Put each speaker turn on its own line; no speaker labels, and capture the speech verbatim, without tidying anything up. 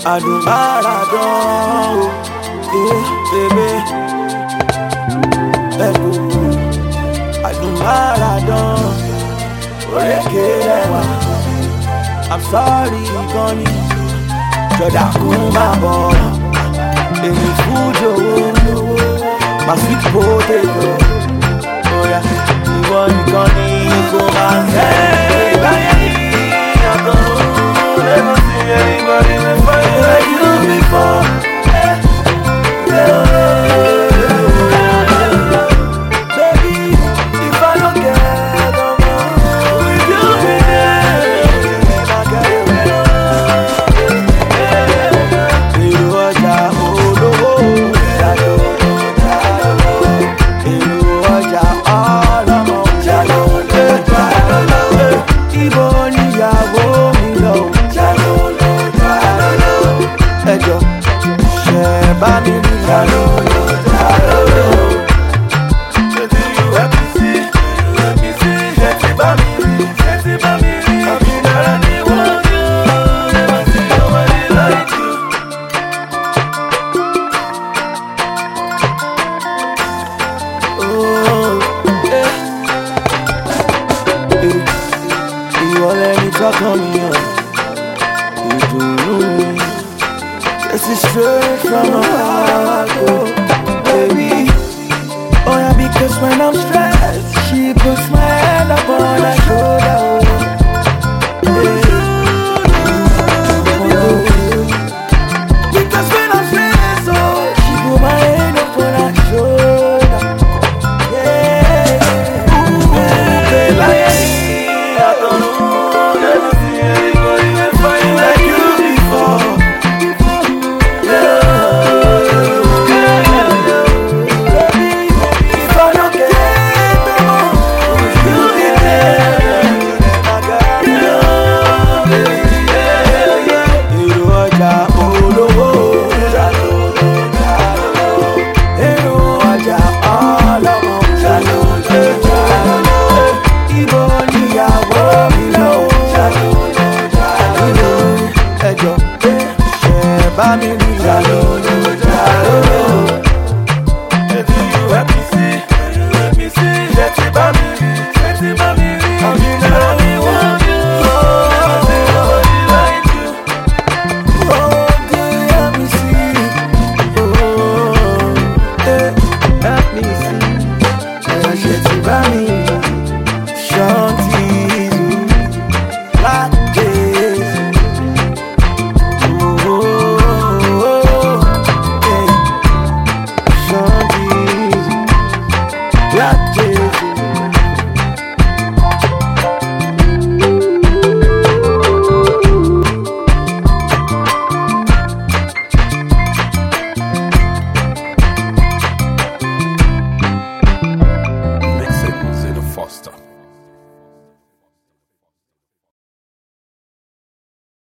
Adùnmáradán o, bébé. Ẹ̀kú Adùnmáradán, òrékè rẹwà. I'm sorry, Gani. Jọ̀dá kún máa bọ̀. Èmi fújò owó, my sweet potato. Oya, ìwọ nìkan ni kò máa fẹ́. Láyé yìí, àtọ̀run lè mọ̀ sí anybody wey find you like you before. Baby, if I don't get no more, will you be there? I get it. Ìlú ọjà olówó, jalo jalo. Ìlú ọjà ọlọ́mọ, jalo jalo. Ibo níyàwó mi lọ, jalo jalo. Ẹjọ́ ṣe bá mi rí jalo jalo. Ṣètì ìwé mi sí, ìwé mi sí. Ṣètì bá mi rí, ṣètì bá mi rí. Àbí dára ní wọ́n yóò, never see nobody like you. Ìwọ lẹni tọ́kàn mi hàn, ìdùnnú mi. This is straight from my heart, oh, baby. Oh yeah, because when I'm stressed, she puts my hand up on her shoulder, oh, yeah. Because when I'm stressed, oh, she put my hand up on her shoulder, yeah. Ooh, baby, I don't know, never see anybody that find like you before. Family, jalo, jalo. Baby, you let me see, you let me see. Ṣètì bá mi rí, ṣètì bá mi rí. Àbí dára ní wọ́n yóò, never see nobody like you. Oh, girl, let me see. Oh, hey, let me see. Ṣètì bá mi